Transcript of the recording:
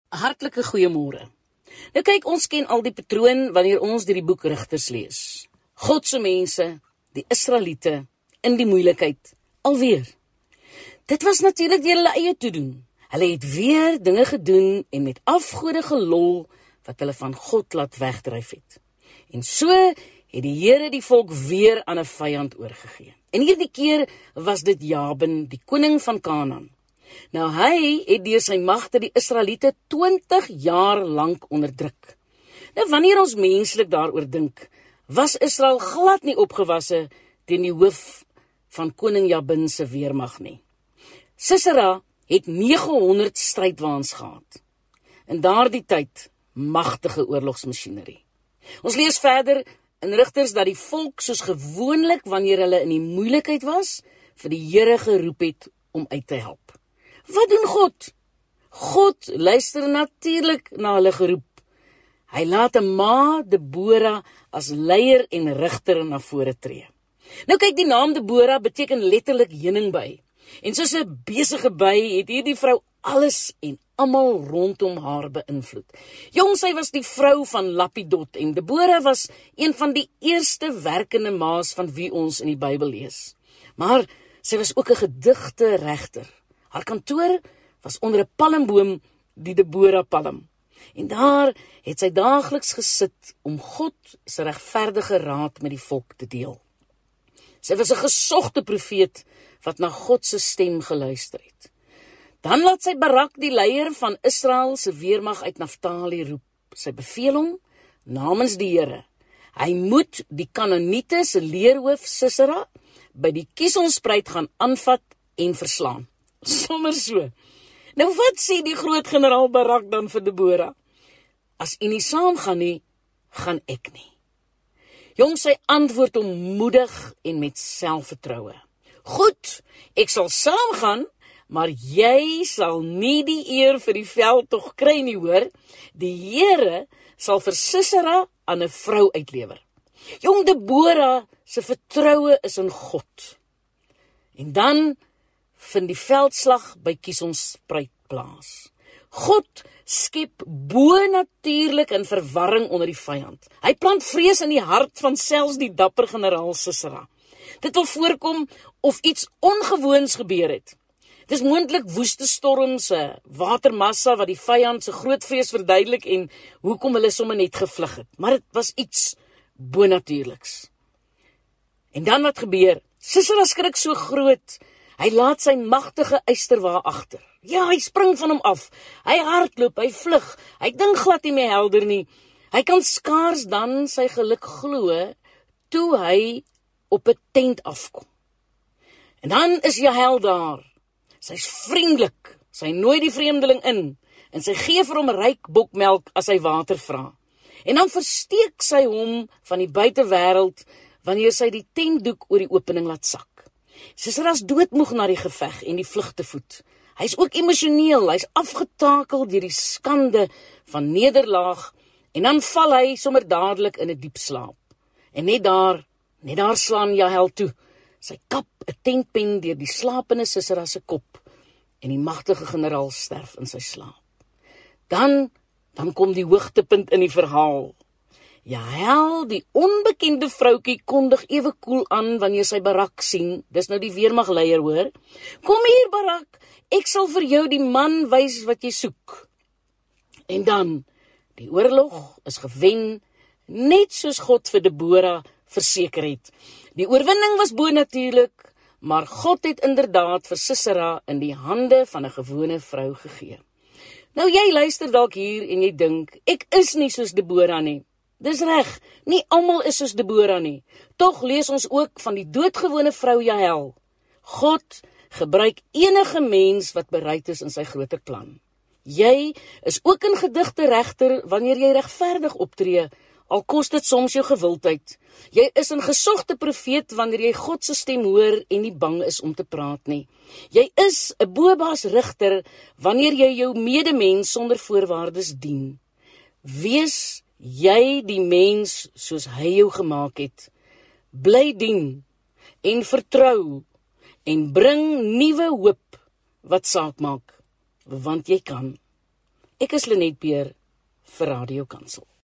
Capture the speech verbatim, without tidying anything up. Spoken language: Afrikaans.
Hartlike goeiemôre. Nou kyk, ons ken al die patroon wanneer ons deur die boek Rigters lees. God se mense, die Israeliete, in die moeilikheid, alweer. Dit was natuurlik deur hulle eie te doen. Hulle het weer dinge gedoen en met afgode gelol wat hulle van God laat wegdryf het. En so het die Here die volk weer aan 'n vyand oorgegee. En hierdie keer was dit Jabin, die koning van Kanaan. Nou hy het deur sy magte die Israeliete twintig jaar lank onderdruk. Nou wanneer ons menslik daaroor dink, was Israel glad nie opgewasse teen die hoof van koning Jabin se weermag nie. Sisera het negenhonderd strydwaans gehad. In daardie tyd magtige oorlogsmasjinerie. Ons lees verder in Rigters dat die volk soos gewoonlik wanneer hulle in die moeilikheid was, vir die Here geroep het om uit te help. Wat doen God? God luister natuurlik na hulle geroep. Hy laat 'n ma Debora as leier en rigter na vore tree. Nou kyk, die naam Debora beteken letterlik heuningsby. En soos 'n besige by het hierdie vrou alles en almal rondom haar beïnvloed. Jong, sy was die vrou van Lapidot en Debora was een van die eerste werkende ma's van wie ons in die Bybel lees. Maar sy was ook 'n gedigte regter. Haar kantoor was onder 'n palmboom, die Debora palm. En daar het sy daagliks gesit om God se regverdige raad met die volk te deel. Sy was 'n gesogte profeet wat na God se stem geluister het. Dan laat sy Barak, die leier van Israel se weermag uit Naftali, roep. Sy beveel hom namens die Here. Hy moet die Kanaaniete se leerhoof Sisera by die Kisonspruit gaan aanvat en verslaan. Sommer so. Nou wat sê die groot generaal Barak dan vir Debora? As u nie saamgaan nie, gaan ek nie. Jong, sy antwoord hom moedig en met selfvertroue. Goed, ek sal saamgaan, maar jy sal nie die eer vir die veldtog kry nie, hoor. Die Here sal vir Sisera aan 'n vrou uitlewer. Jong, Debora se vertroue is in God. En dan vind die veldslag by Kisonspruit plaas. God skep bo-natuurlik in verwarring onder die vyand. Hy plant vrees in die hart van selfs die dapper generaal Sisera. Dit wil voorkom of iets ongewoons gebeur het. Dit is moontlik woeste storms, 'n watermassa wat die vyand se groot vrees verduidelik en hoekom hulle sommer net gevlug het. Maar dit was iets bo-natuurliks. En dan wat gebeur? Sisera skrik so groot. Hy laat sy magtige eysterwa agter. Ja, hy spring van hom af. Hy hardloop, hy vlug. Hy dink glad nie meer helder nie. Hy kan skaars dan sy geluk glo toe hy op 'n tent afkom. En dan is Jahel daar. Sy's vriendelik. Sy nooi die vreemdeling in en sy gee vir hom ryk bokmelk as hy water vra. En dan versteek sy hom van die buitewêreld wanneer sy die tentdoek oor die opening laat sak. Sisera's doodmoeg na die geveg en die vlug te voet. Hy's ook emosioneel, hy's afgetakel deur die skande van nederlaag en dan val hy sommer dadelik in 'n diep slaap. En net daar, net daar slaan Jahel toe. Sy kap 'n tentpen deur die slapende Sisera se kop en die magtige generaal sterf in sy slaap. Dan, dan kom die hoogtepunt in die verhaal. Jahel, die onbekende vroukie, kondig ewe koel aan wanneer sy Barak sien. Dis nou die weermagleier, hoor. Kom hier, Barak, ek sal vir jou die man wys wat jy soek. En dan, die oorlog is gewen, net soos God vir Debora verseker het. Die oorwinning was bo-natuurlik, maar God het inderdaad vir Sisera in die hande van 'n gewone vrou gegee. Nou jy luister dalk hier en jy dink, ek is nie soos Debora nie. Dis reg, nie almal is soos Debora nie. Tog lees ons ook van die doodgewone vrou Jahel. God gebruik enige mens wat bereid is in sy groter plan. Jy is ook in gedigte regter wanneer jy regverdig optree, al kos dit soms jou gewildheid. Jy is 'n gesogte profeet wanneer jy God se stem hoor en nie bang is om te praat nie. Jy is 'n bobaas rigter wanneer jy jou medemens sonder voorwaardes dien. Wees jy die mens soos hy jou gemaak het. Bly dien en vertrou en bring nuwe hoop wat saak maak, want jy kan. Ek is Lenet Peer vir Radio Kansel.